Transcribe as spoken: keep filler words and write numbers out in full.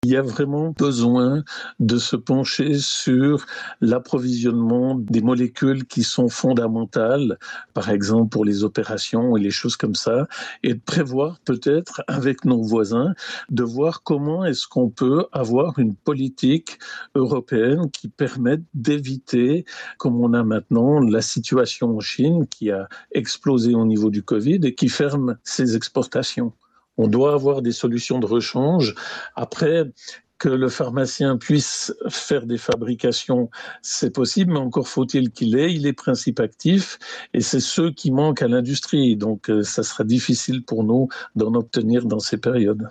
Il y a vraiment besoin de se pencher sur l'approvisionnement des molécules qui sont fondamentales, par exemple pour les opérations et les choses comme ça, et de prévoir peut-être avec nos voisins, de voir comment est-ce qu'on peut avoir une politique européenne qui permette d'éviter, comme on a maintenant, la situation en Chine qui a explosé au niveau du Covid et qui ferme ses exportations. On doit avoir des solutions de rechange. Après, que le pharmacien puisse faire des fabrications, c'est possible, mais encore faut-il qu'il ait les principes actifs, et c'est ceux qui manquent à l'industrie. Donc, ça sera difficile pour nous d'en obtenir dans ces périodes.